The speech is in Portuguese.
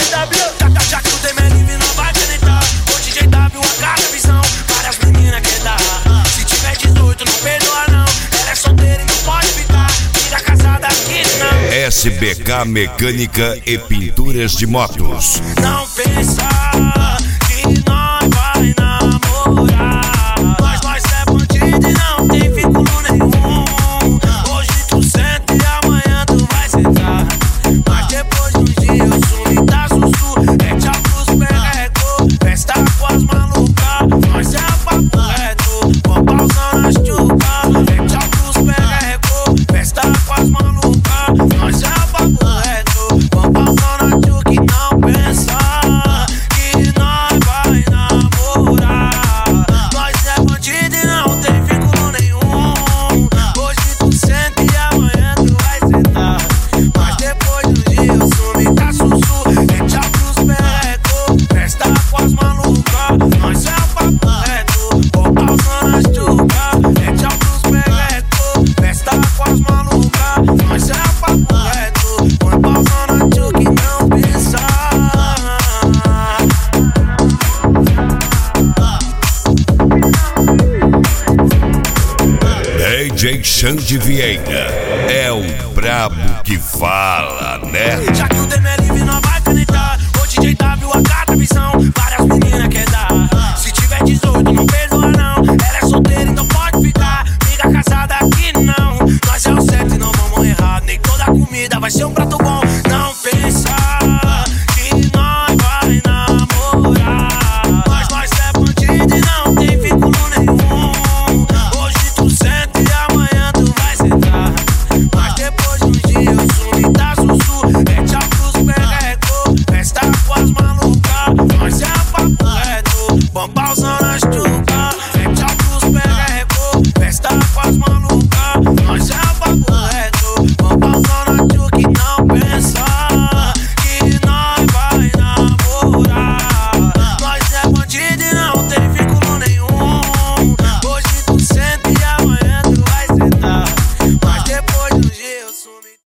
Já que o tema é livre, não vai canetar. O DJ W, a cada visão, várias meninas quer dar. Se tiver 18, não perdoa não. Ela é solteira e não pode ficar. Tira casada aqui não. SBK Mecânica e Pinturas de Motos. Não pensa que nós vai namorar. Nós é bandido e não tem vínculo nenhum. Hoje tu senta e amanhã tu vai sentar. Mas depois do dia eu sumo e dá sussu. É tchau pros perrecos, festa com as malucas. Nós é papo reto, vou pausando as tchucas. É tchau pros perrecos, festa com as malucas. Nós é papo reto, vou pausando as tchucas. E não pensa que nós vai namorar. Nós é bandido e não tem vínculo nenhum. Hoje tu senta e amanhã tu vai sentar. Mas depois do dia eu sumo e dá sussu. É tchau pros perrecos, festa com as malucas. Nós é papo reto, vou pausando as tchucas. É tchau pros perrecos, festa com as malucas. Nós é papo reto, vou pausando as tchucas. E não pensar. DJ Xande Vieira é o brabo que fala, né? Já que o tema é